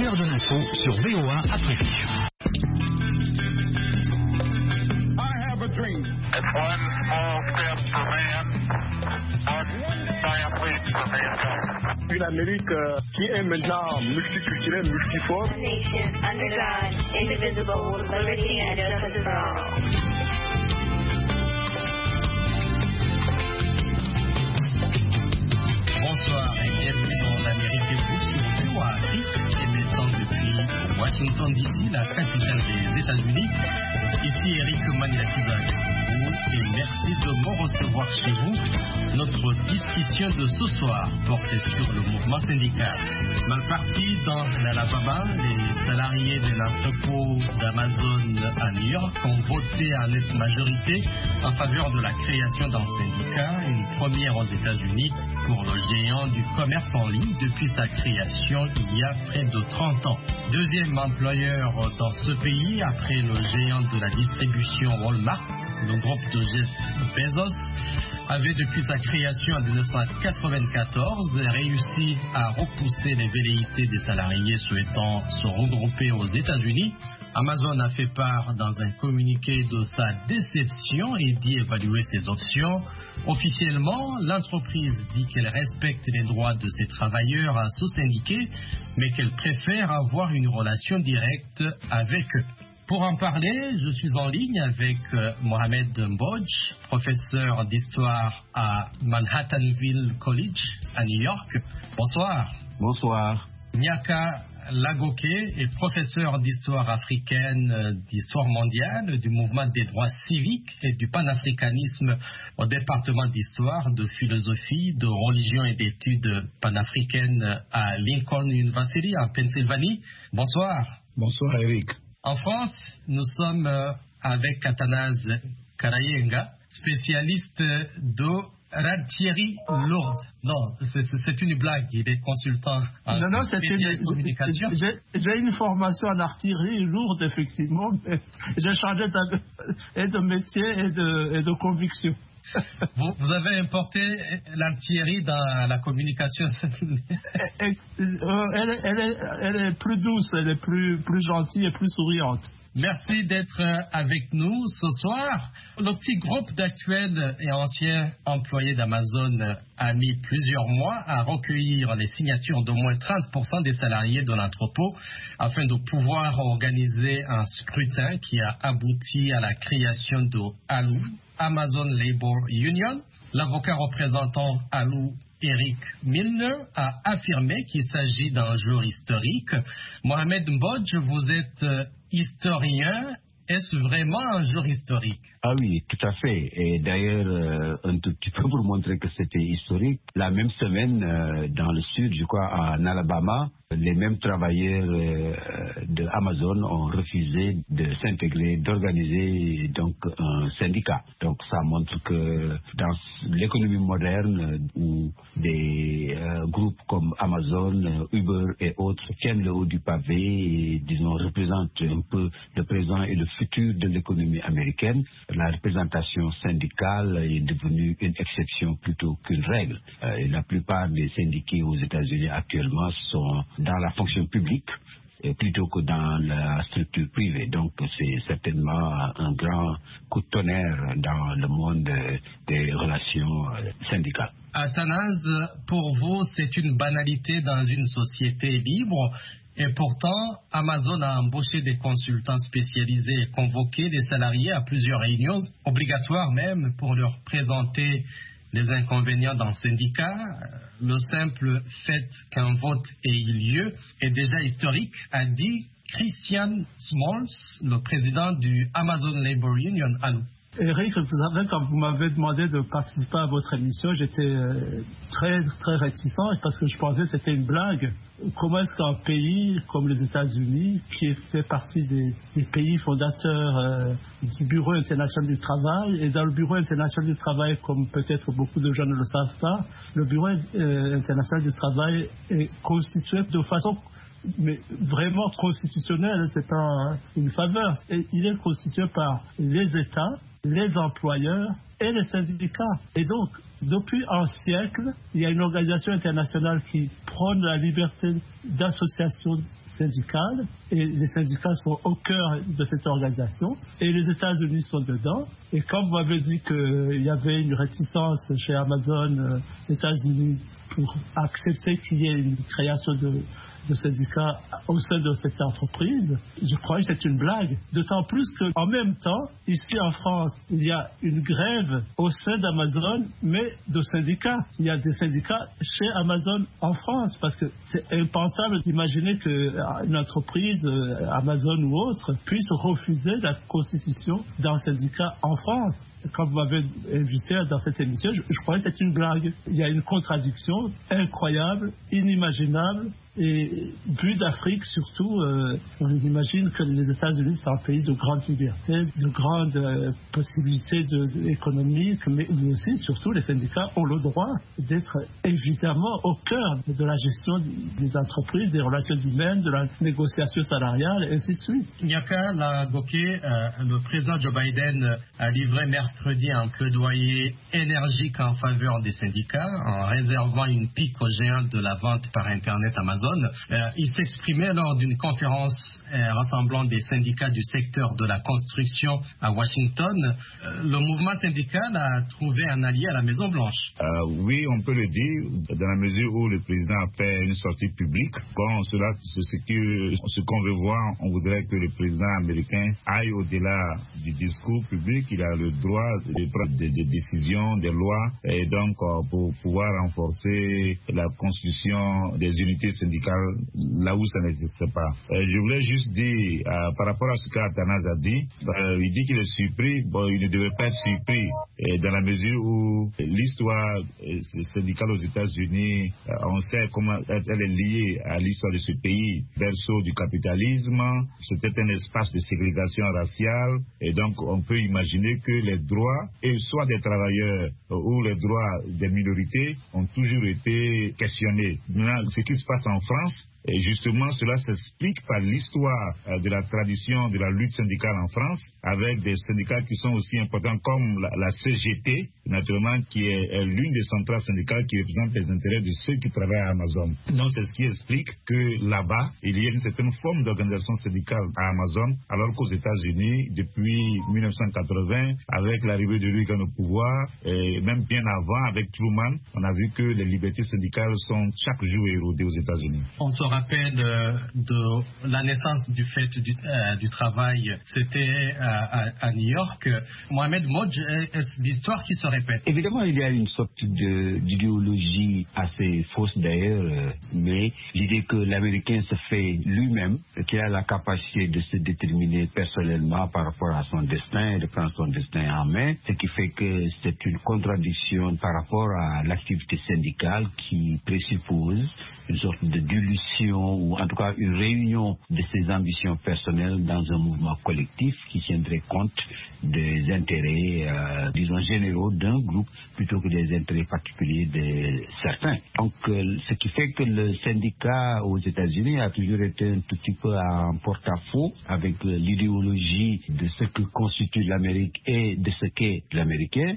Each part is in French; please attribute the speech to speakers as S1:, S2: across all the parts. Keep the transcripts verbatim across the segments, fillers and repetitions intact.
S1: l'heure de l'info sur V O A après Futur.
S2: It's one small step for man, one giant leap for mankind.
S3: Une Amérique euh, qui est maintenant multiculturelle, multiforme.
S4: Nation under God, indivisible, with liberty and justice for all.
S5: Bonsoir et bienvenue dans l'Amérique debout sur V O A Afrique, émettant depuis Washington D C, la capitale des États-Unis. Ici Eric Manilakiza avec vous et merci de me recevoir chez vous. Notre discussion de ce soir porte sur le mouvement syndical. Mal parti dans l'Alabama, les salariés de l'entrepôt d'Amazon à New York ont voté à nette majorité en faveur de la création d'un syndicat, une première aux États-Unis pour le géant du commerce en ligne depuis sa création il y a près de trente ans. Deuxième employeur dans ce pays après le géant de la distribution Walmart, le groupe de Jeff Bezos avait depuis sa création en dix-neuf cent quatre-vingt-quatorze réussi à repousser les velléités des salariés souhaitant se regrouper aux États-Unis. Amazon a fait part dans un communiqué de sa déception et dit évaluer ses options. Officiellement, l'entreprise dit qu'elle respecte les droits de ses travailleurs à se syndiquer, mais qu'elle préfère avoir une relation directe avec eux. Pour en parler, je suis en ligne avec euh, Mohamed Mbodj, professeur d'histoire à Manhattanville College à New York. Bonsoir.
S6: Bonsoir.
S5: Nyaka Lagoke est professeur d'histoire africaine, euh, d'histoire mondiale, du mouvement des droits civiques et du panafricanisme au département d'histoire, de philosophie, de religion et d'études panafricaines à Lincoln University en Pennsylvanie. Bonsoir.
S6: Bonsoir Eric.
S5: En France, nous sommes avec Athanase Karayenga, spécialiste de Ratieri Lourdes. Non, c'est, c'est une blague, il est consultant en
S7: non, non, c'est une,
S5: communication.
S7: J'ai, j'ai une formation en artillerie lourde, effectivement, mais j'ai changé de, et de métier et de, et de conviction.
S5: Vous, vous avez importé l'artillerie dans la communication.
S7: elle, elle, elle, est, elle est plus douce, elle est plus, plus gentille et plus souriante.
S5: Merci d'être avec nous ce soir. Le petit groupe d'actuels et anciens employés d'Amazon a mis plusieurs mois à recueillir les signatures d'au moins trente pour cent des salariés de l'entrepôt afin de pouvoir organiser un scrutin qui a abouti à la création de A L U, Amazon Labor Union. L'avocat représentant A L U, Eric Milner, a affirmé qu'il s'agit d'un jour historique. Mohamed Mbodj, vous êtes historien. Est-ce vraiment un jour historique?
S6: Ah oui, tout à fait. Et d'ailleurs, euh, un tout petit peu pour montrer que c'était historique, la même semaine, euh, dans le sud, je crois, en Alabama, les mêmes travailleurs euh, de Amazon ont refusé de s'intégrer, d'organiser donc un syndicat. Donc ça montre que dans l'économie moderne, où des euh, groupes comme Amazon, Uber et autres tiennent le haut du pavé et, disons, représentent un peu le présent et le futur de l'économie américaine, la représentation syndicale est devenue une exception plutôt qu'une règle. Euh, et la plupart des syndiqués aux États-Unis actuellement sont dans la fonction publique euh, plutôt que dans la structure privée. Donc c'est certainement un grand coup de tonnerre dans le monde euh, des relations euh, syndicales.
S5: Athanase, pour vous, c'est une banalité dans une société libre. Et pourtant, Amazon a embauché des consultants spécialisés et convoqué des salariés à plusieurs réunions, obligatoires même, pour leur présenter les inconvénients d'un syndicat. Le simple fait qu'un vote ait eu lieu est déjà historique, a dit Christian Smalls, le président du Amazon Labor Union A L U.
S7: Eric, vous savez, quand vous m'avez demandé de participer à votre émission, j'étais euh, très, très réticent parce que je pensais que c'était une blague. Comment est-ce qu'un pays comme les États-Unis, qui fait partie des, des pays fondateurs euh, du Bureau international du travail, et dans le Bureau international du travail, comme peut-être beaucoup de gens ne le savent pas, le Bureau euh, international du travail est constitué de façon mais vraiment constitutionnelle, c'est pas une faveur. Et il est constitué par les États, les employeurs et les syndicats. Et donc, depuis un siècle, il y a une organisation internationale qui prône la liberté d'association syndicale et les syndicats sont au cœur de cette organisation et les États-Unis sont dedans. Et quand vous m'avez dit qu'il y avait une réticence chez Amazon, euh, États-Unis, pour accepter qu'il y ait une création de, de syndicats au sein de cette entreprise, je croyais que c'était une blague. D'autant plus qu'en même temps, ici en France, il y a une grève au sein d'Amazon, mais de syndicats. Il y a des syndicats chez Amazon en France, parce que c'est impensable d'imaginer qu'une entreprise, Amazon ou autre, puisse refuser la constitution d'un syndicat en France. Quand vous m'avez invité dans cette émission, je, je croyais que c'était une blague. Il y a une contradiction incroyable, inimaginable. Et vu d'Afrique surtout, euh, on imagine que les États-Unis sont un pays de grande liberté, de grandes euh, possibilités de, de, économiques, mais aussi, surtout, les syndicats ont le droit d'être évidemment au cœur de la gestion des entreprises, des relations humaines, de la négociation salariale, et ainsi de suite.
S5: Nyaka Lagoké, euh, le président Joe Biden a livré mercredi un plaidoyer énergique en faveur des syndicats en réservant une pique aux géants de la vente par Internet Amazon. Euh, il s'exprimait lors d'une conférence euh, rassemblant des syndicats du secteur de la construction à Washington. Euh, le mouvement syndical a trouvé un allié à la Maison-Blanche.
S8: Euh, oui, on peut le dire, dans la mesure où le président a fait une sortie publique. Bon, cela, c'est ce que, ce qu'on veut voir. On voudrait que le président américain aille au-delà du discours public. Il a le droit de prendre des, des décisions, des lois, et donc euh, pour pouvoir renforcer la construction des unités syndicales là où ça n'existe pas. Euh, je voulais juste dire, euh, par rapport à ce qu'Athanas a dit, euh, il dit qu'il est surpris, bon, il ne devrait pas être surpris, et dans la mesure où l'histoire euh, syndicale aux États-Unis, euh, on sait comment elle est liée à l'histoire de ce pays, berceau du capitalisme, c'était un espace de ségrégation raciale, et donc on peut imaginer que les droits, et soit des travailleurs euh, ou les droits des minorités, ont toujours été questionnés. Maintenant, ce qui se passe en France, et justement, cela s'explique par l'histoire euh, de la tradition de la lutte syndicale en France, avec des syndicats qui sont aussi importants comme la, la C G T, naturellement, qui est, est l'une des centrales syndicales qui représente les intérêts de ceux qui travaillent à Amazon. Donc, c'est ce qui explique que là-bas, il y a une certaine forme d'organisation syndicale à Amazon, alors qu'aux États-Unis, depuis mille neuf cent quatre-vingts, avec l'arrivée de Reagan au pouvoir, et même bien avant, avec Truman, on a vu que les libertés syndicales sont chaque jour érodées aux États-Unis.
S5: On se rappelle euh, de la naissance du fait du, euh, du travail, c'était euh, à, à New York. Mohamed Modj, est-ce l'histoire qui se répète?
S6: Évidemment, il y a une sorte de, d'idéologie assez fausse d'ailleurs, euh, mais l'idée que l'Américain se fait lui-même, qu'il a la capacité de se déterminer personnellement par rapport à son destin et de prendre son destin en main, ce qui fait que c'est une contradiction par rapport à l'activité syndicale qui présuppose une sorte de dilution ou en tout cas une réunion de ses ambitions personnelles dans un mouvement collectif qui tiendrait compte des intérêts, euh, disons, généraux d'un groupe plutôt que des intérêts particuliers de certains. Donc, euh, ce qui fait que le syndicat aux États-Unis a toujours été un tout petit peu en porte-à-faux avec euh, l'idéologie de ce que constitue l'Amérique et de ce qu'est l'Américain.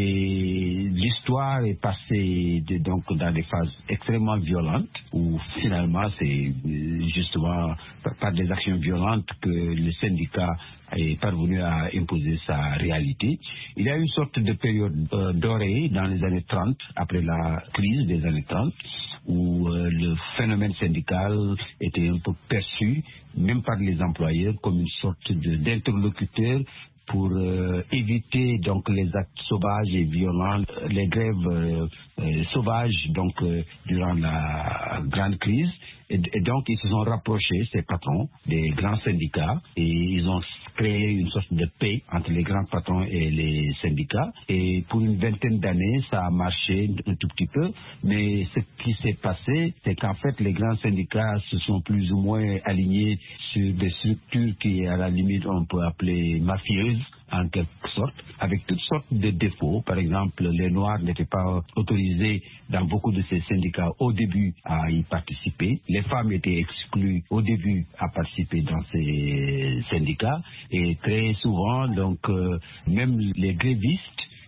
S6: Et l'histoire est passée de, donc dans des phases extrêmement violentes où finalement c'est justement par des actions violentes que le syndicat est parvenu à imposer sa réalité. Il y a une sorte de période euh, dorée dans les années trente, après la crise des années trente, où euh, le phénomène syndical était un peu perçu, même par les employeurs, comme une sorte de, d'interlocuteur pour euh, éviter donc les actes sauvages et violents, les grèves euh, euh, sauvages donc euh, durant la grande crise. Et, et donc ils se sont rapprochés, ces patrons, des grands syndicats, et ils ont créé une sorte de paix entre les grands patrons et les syndicats. Et pour une vingtaine d'années, ça a marché un tout petit peu. Mais ce qui s'est passé, c'est qu'en fait, les grands syndicats se sont plus ou moins alignés sur des structures qui, à la limite, on peut appeler mafieuses, en quelque sorte, avec toutes sortes de défauts. Par exemple, les Noirs n'étaient pas autorisés dans beaucoup de ces syndicats au début à y participer. Les femmes étaient exclues au début à participer dans ces syndicats. Et très souvent, donc, euh, même les grévistes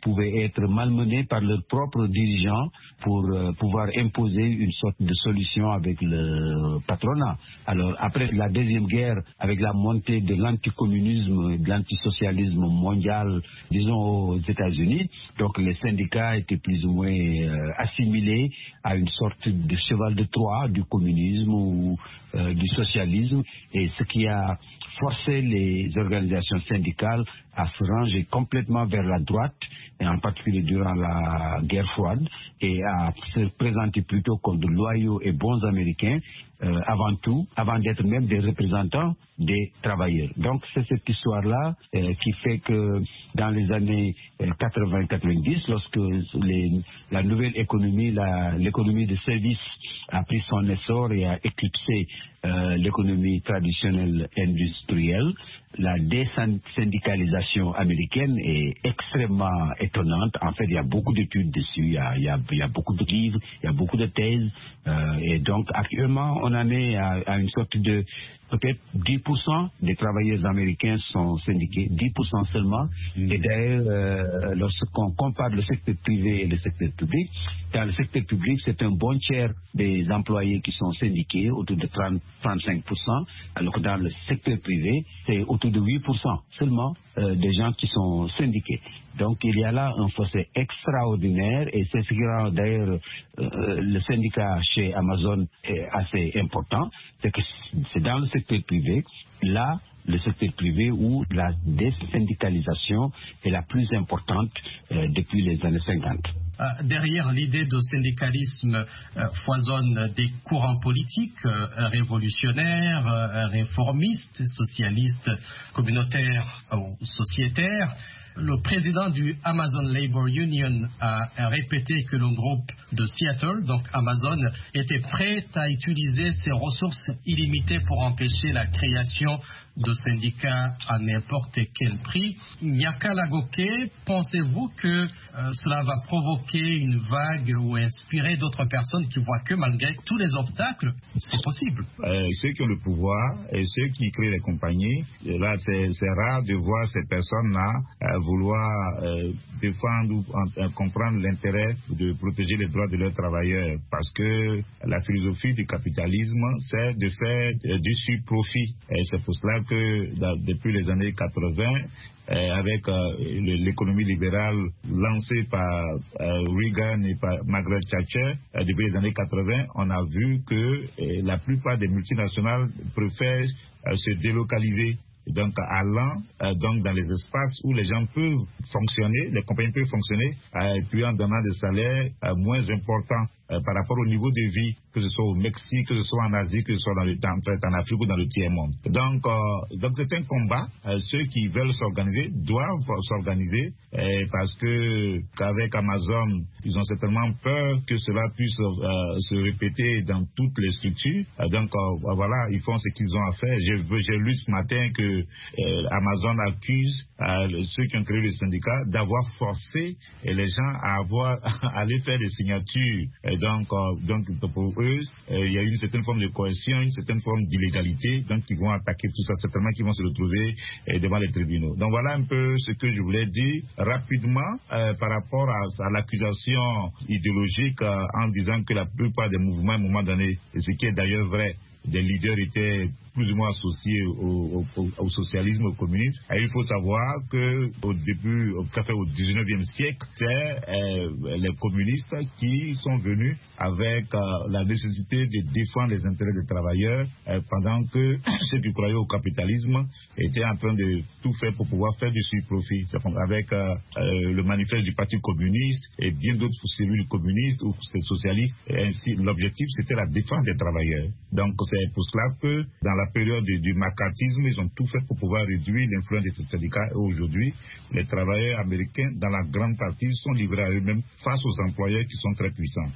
S6: pouvaient être malmenés par leurs propres dirigeants pour euh, pouvoir imposer une sorte de solution avec le patronat. Alors, après la Deuxième Guerre, avec la montée de l'anticommunisme et de l'antisocialisme mondial, disons aux États-Unis, donc les syndicats étaient plus ou moins euh, assimilés à une sorte de cheval de Troie du communisme ou euh, du socialisme, et ce qui a forcé les organisations syndicales à se ranger complètement vers la droite, et en particulier durant la guerre froide, et à se présenter plutôt comme de loyaux et bons Américains, euh, avant tout, avant d'être même des représentants des travailleurs. Donc c'est cette histoire-là euh, qui fait que dans les années euh, quatre-vingts quatre-vingt-dix, lorsque les, la nouvelle économie, la, l'économie de service a pris son essor et a éclipsé euh, l'économie traditionnelle industrielle, la désyndicalisation américaine est extrêmement étonnante. En fait, il y a beaucoup d'études dessus, il y a, il y a, il y a beaucoup de livres, il y a beaucoup de thèses. Euh, et donc, actuellement, on en est à, à une sorte de... Peut-être dix pour cent des travailleurs américains sont syndiqués, dix pour cent seulement. Mmh. Et d'ailleurs, euh, lorsqu'on compare le secteur privé et le secteur public, dans le secteur public, c'est un bon tiers des employés qui sont syndiqués, autour de trente à trente-cinq pour cent, alors que dans le secteur privé, c'est autour de huit pour cent seulement euh, des gens qui sont syndiqués. Donc il y a là un fossé extraordinaire, et c'est ce qui rend d'ailleurs euh, le syndicat chez Amazon est assez important, c'est que c'est dans le secteur privé, là, le secteur privé où la désyndicalisation est la plus importante euh, depuis les années cinquante.
S5: Euh, derrière l'idée de syndicalisme euh, foisonnent des courants politiques euh, révolutionnaires, euh, réformistes, socialistes, communautaires ou sociétaires. Le président du Amazon Labor Union a répété que le groupe de Seattle, donc Amazon, était prêt à utiliser ses ressources illimitées pour empêcher la création de syndicats à n'importe quel prix. Nyaka Lagoke, pensez-vous que euh, cela va provoquer une vague ou inspirer d'autres personnes qui voient que malgré tous les obstacles, c'est possible?
S8: euh, Ceux qui ont le pouvoir et ceux qui créent les compagnies, là c'est, c'est rare de voir ces personnes-là euh, vouloir euh, défendre ou en, comprendre l'intérêt de protéger les droits de leurs travailleurs, parce que la philosophie du capitalisme, c'est de faire euh, du sur-profit. Et c'est pour cela que dans, depuis les années quatre-vingts, euh, avec euh, l'économie libérale lancée par euh, Reagan et par Margaret Thatcher, euh, depuis les années quatre-vingts, on a vu que euh, la plupart des multinationales préfèrent euh, se délocaliser. Donc, allant euh, donc dans les espaces où les gens peuvent fonctionner, les compagnies peuvent fonctionner, euh, et puis en donnant des salaires euh, moins importants euh, par rapport au niveau de vie, que ce soit au Mexique, que ce soit en Asie, que ce soit dans le, en, en Afrique ou dans le tiers-monde. Donc, euh, donc c'est un combat. Euh, ceux qui veulent s'organiser doivent s'organiser, euh, parce que qu'avec Amazon, ils ont certainement peur que cela puisse euh, se répéter dans toutes les structures. Euh, donc, euh, voilà, ils font ce qu'ils ont à faire. J'ai, j'ai lu ce matin que Euh, Amazon accuse euh, ceux qui ont créé le syndicat d'avoir forcé euh, les gens à avoir à aller faire des signatures. Et donc, euh, donc pour eux, euh, il y a une certaine forme de coercion, une certaine forme d'illégalité. Donc, ils vont attaquer tout ça. Certainement qu'ils vont se retrouver euh, devant les tribunaux. Donc, voilà un peu ce que je voulais dire rapidement euh, par rapport à, à l'accusation idéologique euh, en disant que la plupart des mouvements, à un moment donné, et ce qui est d'ailleurs vrai, des leaders étaient plus ou moins associés au, au, au socialisme, au communisme. Et il faut savoir que au début, au, au dix-neuvième siècle, c'est euh, les communistes qui sont venus avec euh, la nécessité de défendre les intérêts des travailleurs, euh, pendant que ceux qui croyaient au capitalisme étaient en train de tout faire pour pouvoir faire du sur-profit. C'est avec euh, euh, le manifeste du Parti communiste et bien d'autres cellules communistes ou socialistes. Et ainsi, l'objectif, c'était la défense des travailleurs. Donc, c'est pour cela que dans la période du, du macartisme, ils ont tout fait pour pouvoir réduire l'influence de ces syndicats. Et aujourd'hui, les travailleurs américains, dans la grande partie, sont livrés à eux-mêmes face aux employeurs qui sont très puissants.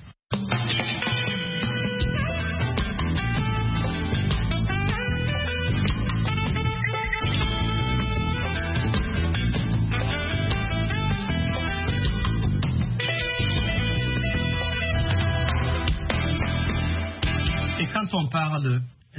S5: Et quand on parle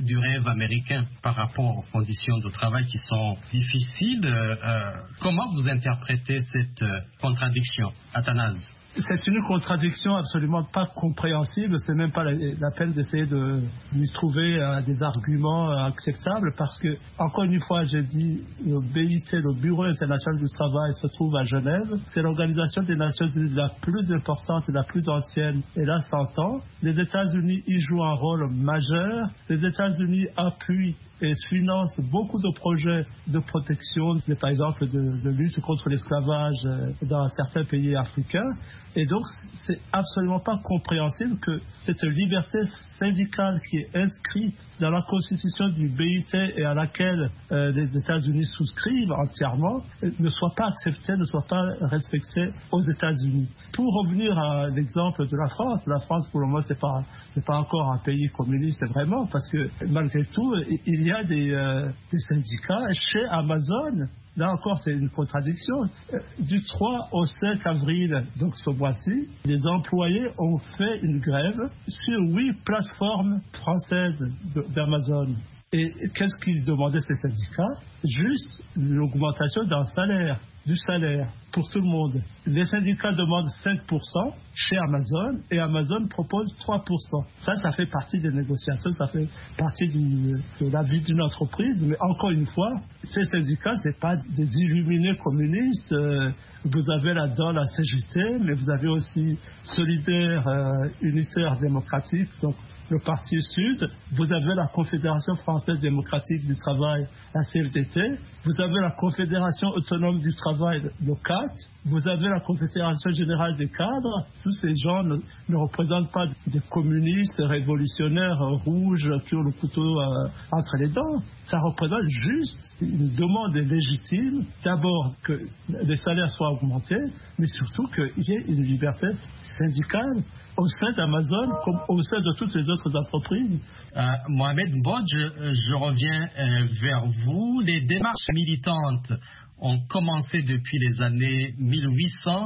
S5: du rêve américain par rapport aux conditions de travail qui sont difficiles. Euh, comment vous interprétez cette euh, contradiction, Athanase?
S7: C'est une contradiction absolument pas compréhensible. C'est même pas la, la peine d'essayer de lui trouver euh, des arguments euh, acceptables parce que, encore une fois, j'ai dit, le B I T, le Bureau international du travail, se trouve à Genève. C'est l'organisation des Nations unies la plus importante et la plus ancienne. Elle a cent ans. Les États-Unis y jouent un rôle majeur. Les États-Unis appuient et financent beaucoup de projets de protection, par exemple de, de lutte contre l'esclavage dans certains pays africains. Et donc, c'est absolument pas compréhensible que cette liberté syndicale qui est inscrite dans la constitution du B I T et à laquelle euh, les États-Unis souscrivent entièrement euh, ne soit pas acceptée, ne soit pas respectée aux États-Unis. Pour revenir à l'exemple de la France, la France pour le moment c'est pas c'est pas encore un pays communiste vraiment parce que malgré tout il y a des, euh, des syndicats chez Amazon. Là encore, c'est une contradiction. Du trois au sept avril, donc ce mois-ci, les employés ont fait une grève sur huit plateformes françaises d'Amazon. Et qu'est-ce qu'ils demandaient, ces syndicats? Juste l'augmentation d'un salaire, du salaire pour tout le monde. Les syndicats demandent cinq pour cent chez Amazon et Amazon propose trois pour cent. Ça, ça fait partie des négociations, ça fait partie du, de la vie d'une entreprise. Mais encore une fois, ces syndicats, ce n'est pas des illuminés communistes. Euh, vous avez là-dedans la C G T, mais vous avez aussi Solidaire, euh, Unitaire Démocratique, donc le Parti Sud, vous avez la Confédération Française Démocratique du Travail, la C F D T, vous avez la Confédération Autonome du Travail, le C A T, vous avez la Confédération Générale des Cadres. Tous ces gens ne, ne représentent pas des communistes révolutionnaires rouges qui ont le couteau euh, entre les dents. Ça représente juste une demande légitime, d'abord que les salaires soient augmentés, mais surtout qu'il y ait une liberté syndicale au sein d'Amazon comme au sein de toutes les autres entreprises.
S5: Euh, Mohamed Mbodj, je, je reviens euh, vers vous. Les démarches militantes ont commencé depuis les années mille huit cents.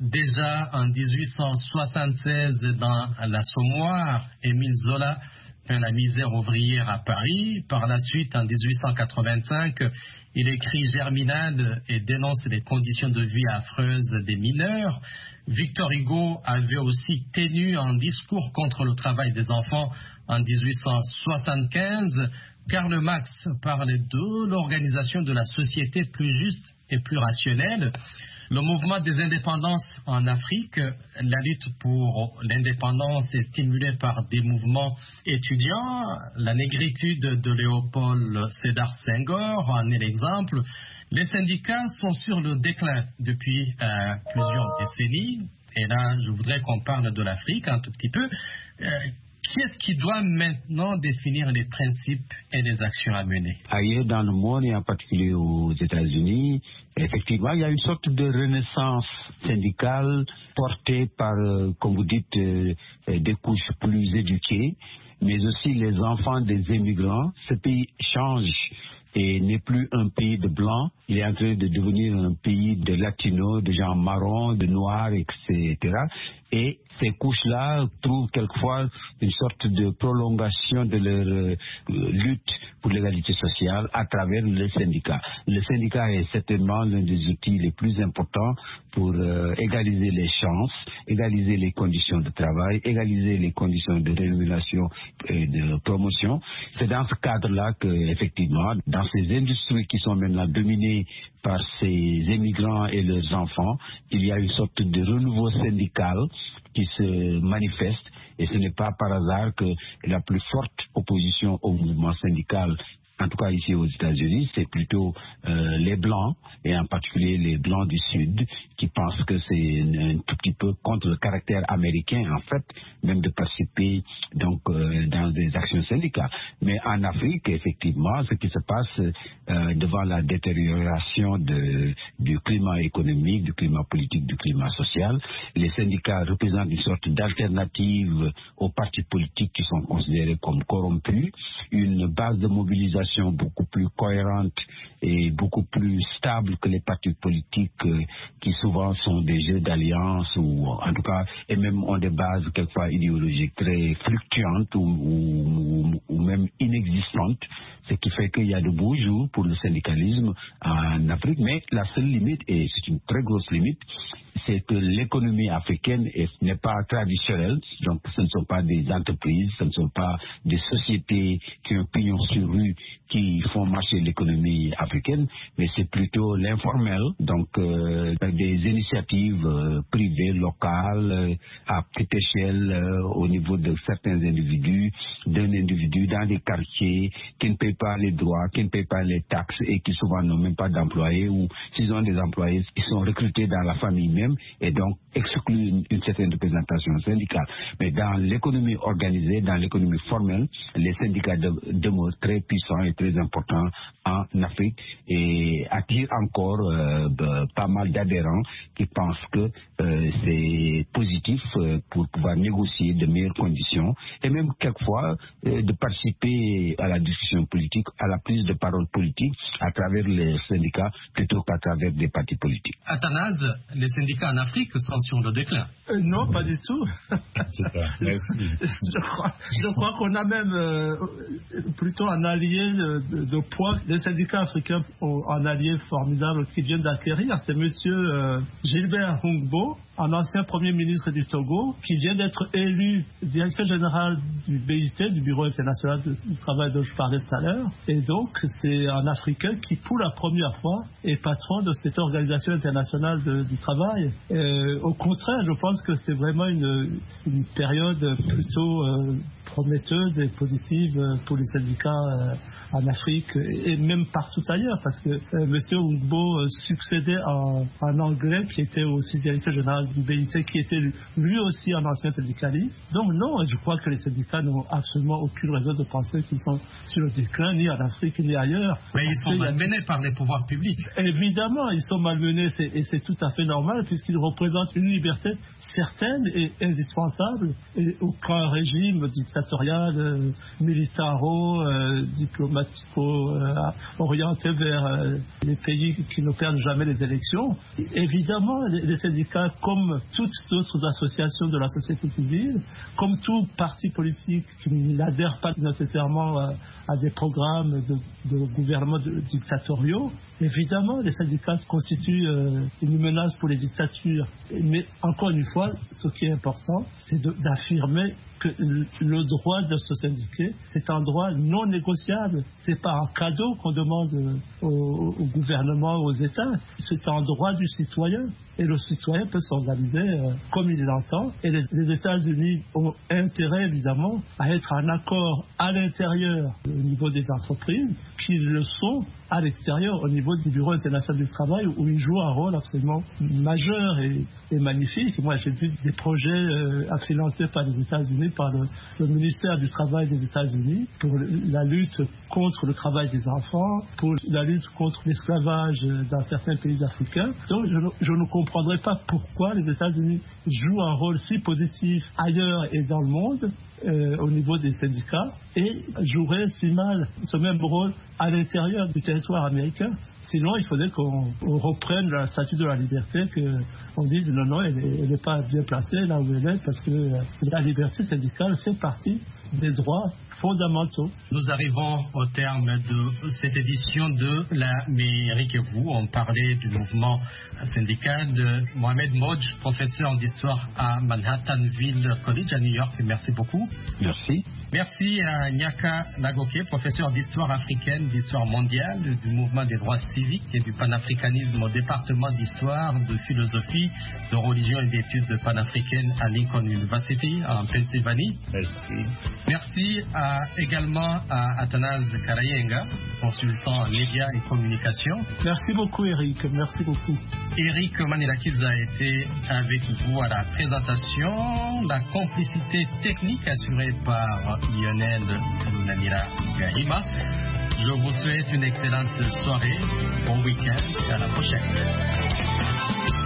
S5: Déjà en dix-huit cent soixante-seize, dans l'Assommoir, Émile Zola peint la misère ouvrière à Paris. Par la suite, en dix-huit cent quatre-vingt-cinq, il écrit Germinal et dénonce les conditions de vie affreuses des mineurs. Victor Hugo avait aussi tenu un discours contre le travail des enfants en dix-huit cent soixante-quinze. Karl Marx parlait de l'organisation de la société plus juste et plus rationnelle. Le mouvement des indépendances en Afrique, la lutte pour l'indépendance est stimulée par des mouvements étudiants. La négritude de Léopold Sédar Senghor en est l'exemple. Les syndicats sont sur le déclin depuis euh, plusieurs décennies. Et là, je voudrais qu'on parle de l'Afrique un tout petit peu. Euh, Qui est-ce qui doit maintenant définir les principes et les actions à mener?
S6: Ailleurs dans le monde, et en particulier aux États-Unis, effectivement, il y a une sorte de renaissance syndicale portée par, euh, comme vous dites, euh, des couches plus éduquées, mais aussi les enfants des immigrants. Ce pays change et n'est plus un pays de blancs. Il est en train de devenir un pays de latinos, de gens marrons, de noirs, et cetera. Et ces couches-là trouvent quelquefois une sorte de prolongation de leur euh, lutte pour l'égalité sociale à travers les syndicats. Le syndicat est certainement l'un des outils les plus importants pour euh, égaliser les chances, égaliser les conditions de travail, égaliser les conditions de rémunération et de promotion. C'est dans ce cadre-là que, effectivement, dans ces industries qui sont maintenant dominées par ces immigrants et leurs enfants, il y a une sorte de renouveau syndical qui se manifeste, et ce n'est pas par hasard que la plus forte opposition au mouvement syndical, en tout cas ici aux États-Unis, c'est plutôt euh, les Blancs, et en particulier les Blancs du Sud, qui pensent que c'est un, un tout petit peu contre le caractère américain, en fait, même de participer donc euh, dans des actions syndicales. Mais en Afrique, effectivement, ce qui se passe euh, devant la détérioration de, du climat économique, du climat politique, du climat social, les syndicats représentent une sorte d'alternative aux partis politiques qui sont considérés comme corrompus, une base de mobilisation organisation beaucoup plus cohérente et beaucoup plus stable que les partis politiques euh, qui souvent sont des jeux d'alliance ou en tout cas et même ont des bases quelquefois idéologiques très fluctuantes ou, ou, ou même inexistantes, ce qui fait qu'il y a de beaux jours pour le syndicalisme en Afrique, mais la seule limite, et c'est une très grosse limite, c'est que l'économie africaine n'est pas traditionnelle, donc ce ne sont pas des entreprises, ce ne sont pas des sociétés qui ont pignon sur rue qui font marcher l'économie africaine, mais c'est plutôt l'informel, donc euh, des initiatives euh, privées, locales, euh, à petite échelle, euh, au niveau de certains individus, d'un individu dans des quartiers qui ne payent pas les droits, qui ne payent pas les taxes et qui souvent n'ont même pas d'employés, ou s'ils ont des employés, ils sont recrutés dans la famille même et donc excluent une, une certaine représentation syndicale. Mais dans l'économie organisée, dans l'économie formelle, les syndicats de, demeurent très puissants et très importants en Afrique et attirent encore euh, de, pas mal d'adhérents qui pensent que euh, c'est positif euh, pour pouvoir négocier de meilleures conditions et même quelquefois euh, de participer à la discussion politique, à la prise de parole politique à travers les syndicats plutôt qu'à travers des partis politiques.
S5: Athanase, les syndicats en Afrique sont sur le déclin.
S7: Euh, non, pas du tout.
S8: Merci.
S7: je crois, je crois qu'on a même euh, plutôt un allié de, de, de poids. Les syndicats africains ont un allié formidable qui vient d'acquérir. C'est monsieur euh, Gilbert Hungbo, un ancien premier ministre du Togo, qui vient d'être élu directeur général du B I T, du Bureau international du travail dont je parlais tout à l'heure. Et donc, c'est un Africain qui, pour la première fois, est patron de cette organisation internationale de, du travail. Euh, au contraire, je pense que c'est vraiment une, une période plutôt euh, prometteuse et positive pour les syndicats euh, en Afrique et même partout ailleurs, parce que euh, M. Hungbo succédait à un Anglais qui était aussi directeur général du B I T, qui était lui aussi un ancien syndicaliste. Donc non, je crois que les syndicats n'ont absolument aucune raison de penser qu'ils sont sur le déclin, ni en Afrique, ni ailleurs.
S5: Mais ils sont malmenés par les pouvoirs publics.
S7: Évidemment, ils sont malmenés, c'est, et c'est tout à fait normal, puisqu'ils représentent une liberté certaine et indispensable. Et aucun régime dictatorial, euh, militaro, euh, diplomatico, euh, orienté vers euh, les pays qui ne perdent jamais les élections. Évidemment, les, les syndicats, comme toutes autres associations de la société civile, comme tout parti politique qui n'adhère pas nécessairement à, à des programmes de, de gouvernement de, dictatoriaux, évidemment, les syndicats constituent euh, une menace pour les dictatures. Mais encore une fois, ce qui est important, c'est de, d'affirmer que le droit de se syndiquer, c'est un droit non négociable. C'est pas un cadeau qu'on demande au, au gouvernement, aux États. C'est un droit du citoyen. Et le citoyen peut s'organiser euh, comme il l'entend. Et les, les États-Unis ont intérêt, évidemment, à être en accord à l'intérieur au niveau des entreprises, qu'ils le sont à l'extérieur au niveau du Bureau international du travail, où ils jouent un rôle absolument majeur et, et magnifique. Moi, j'ai vu des projets euh, financés par les États-Unis, par le, le ministère du Travail des États-Unis, pour la lutte contre le travail des enfants, pour la lutte contre l'esclavage dans certains pays africains. Donc, je, je ne comprends Je ne comprendrais pas pourquoi les États-Unis jouent un rôle si positif ailleurs et dans le monde euh, au niveau des syndicats et joueraient si mal ce même rôle à l'intérieur du territoire américain. Sinon, il faudrait qu'on reprenne le statut de la liberté, qu'on dise non, non, elle n'est pas bien placée là où elle est, parce que euh, la liberté syndicale fait partie des droits fondamentaux.
S5: Nous arrivons au terme de cette édition de La Mairie et vous. On parlait du mouvement syndical de Mohamed Modj, professeur d'histoire à Manhattanville College à New York. Merci beaucoup.
S6: Merci.
S5: Merci à Nyaka Nagoke, professeur d'histoire africaine, d'histoire mondiale, du mouvement des droits civiques et du panafricanisme au département d'histoire, de philosophie, de religion et d'études panafricaines à Lincoln University en Pennsylvanie.
S8: Merci.
S5: Merci à, également à Athanase Karayenga, consultant en médias et communication.
S7: Merci beaucoup Eric, merci beaucoup.
S5: Eric Manilakiza a été avec vous à la présentation, la complicité technique assurée par Lionel Namira Gahima. Je vous souhaite une excellente soirée, bon week-end et à la prochaine.